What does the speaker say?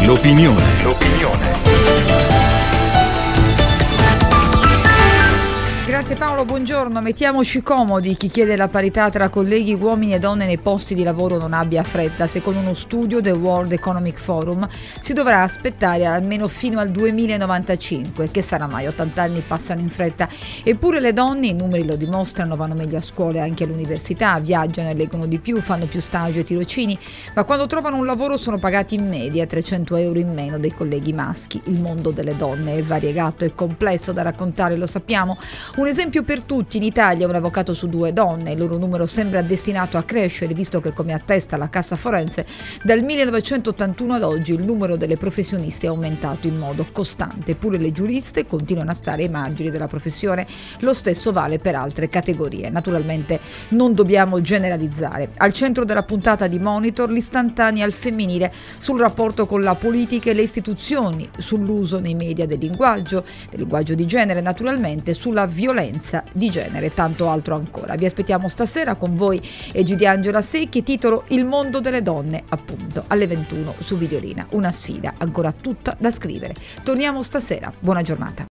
L'opinione. Grazie Paolo, buongiorno. Mettiamoci comodi. Chi chiede la parità tra colleghi uomini e donne nei posti di lavoro non abbia fretta. Secondo uno studio del World Economic Forum si dovrà aspettare almeno fino al 2095. Che sarà mai? 80 anni passano in fretta. Eppure le donne, i numeri lo dimostrano, vanno meglio a scuola e anche all'università, viaggiano e leggono di più, fanno più stage e tirocini, ma quando trovano un lavoro sono pagati in media 300 euro in meno dei colleghi maschi. Il mondo delle donne è variegato e complesso da raccontare, lo sappiamo. Un esempio per tutti: in Italia un avvocato su 2 donne, il loro numero sembra destinato a crescere, visto che, come attesta la Cassa Forense, dal 1981 ad oggi il numero delle professioniste è aumentato in modo costante. Eppure le giuriste continuano a stare ai margini della professione, lo stesso vale per altre categorie. Naturalmente non dobbiamo generalizzare. Al centro della puntata di Monitor, l'istantanea al femminile sul rapporto con la politica e le istituzioni, sull'uso nei media del linguaggio di genere, naturalmente, sulla violenza di genere e tanto altro ancora. Vi aspettiamo stasera con voi Egidiangela Secchi, titolo Il mondo delle donne, appunto, alle 21 su Videolina. Una sfida ancora tutta da scrivere. Torniamo stasera. Buona giornata.